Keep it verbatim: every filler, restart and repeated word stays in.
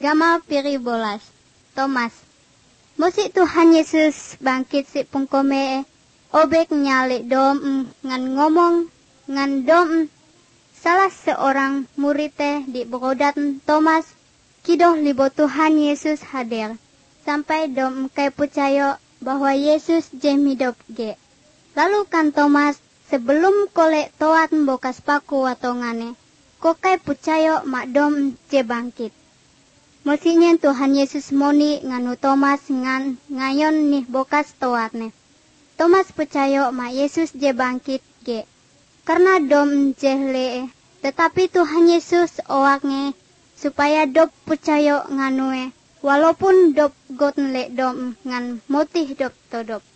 Gama piri bolas. Thomas. Musik Tuhan Yesus bangkit si pungkome obek nyalik dom ngan ngomong ngan dom salah seorang muridnya di berodat Thomas kidoh libo Tuhan Yesus hadir sampai dom kai percaya bahwa Yesus jem hidup ge. Lalu kan Thomas sebelum kolek toat bokas paku watongane kokai percaya mak dom je bangkit. Mestinya Tuhan Yesus moni nganu Thomas ngan ngayon nih bokas toatne. Thomas percaya mak Yesus je bangkit ge. Karena dom je le, tetapi Tuhan Yesus oaknge supaya dop percaya nganue. Walaupun dop got le dom ngan motih dop todop.